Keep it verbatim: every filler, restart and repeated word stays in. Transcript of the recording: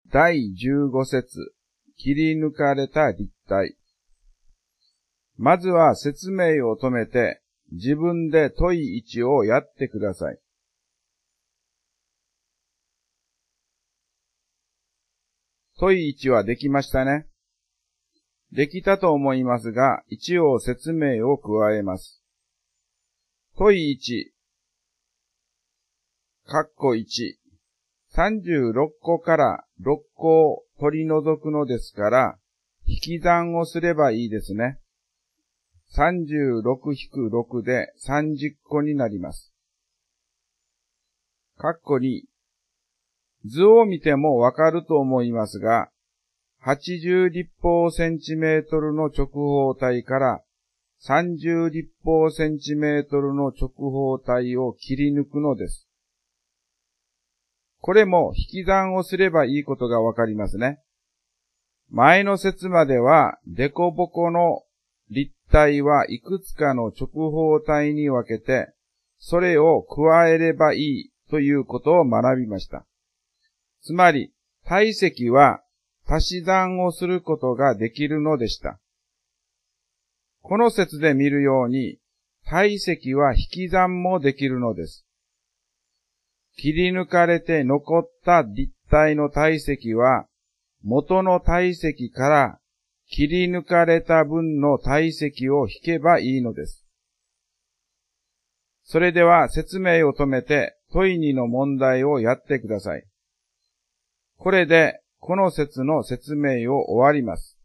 だいじゅうご節、切り抜かれた立体。まずは説明を止めて、自分で問いいちをやってください。問いいちはできましたね。できたと思いますが、一応説明を加えます。問いいち、括弧いち、さんじゅうろっこからろっこを取り除くのですから、引き算をすればいいですね。さんじゅうろくひくろくでさんじゅっこになります。括弧に、図を見てもわかると思いますが、はちじゅう立方センチメートルの直方体からさんじゅう立方センチメートルの直方体を切り抜くのです。これも引き算をすればいいことがわかりますね。前の節までは、デコボコの立体はいくつかの直方体に分けて、それを加えればいいということを学びました。つまり、体積は足し算をすることができるのでした。この節で見るように、体積は引き算もできるのです。切り抜かれて残った立体の体積は、元の体積から切り抜かれた分の体積を引けばいいのです。それでは説明を止めて問いにの問題をやってください。これでこの節の説明を終わります。